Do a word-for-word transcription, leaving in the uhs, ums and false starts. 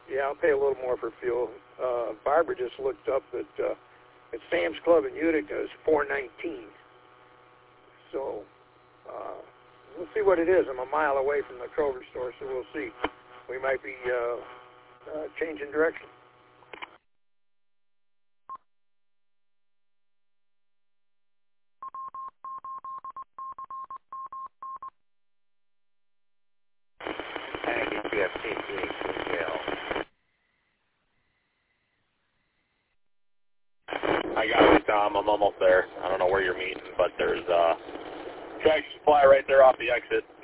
Yeah, I'll pay a little more for fuel. Uh, Barbara just looked up that uh, at Sam's Club in Utica is four nineteen. So uh, we'll see what it is. I'm a mile away from the Kroger store, so we'll see. We might be uh, uh, changing direction. I got it, Tom. I'm almost there. I don't know where you're meeting, but there's uh, Tractor Supply right there off the exit.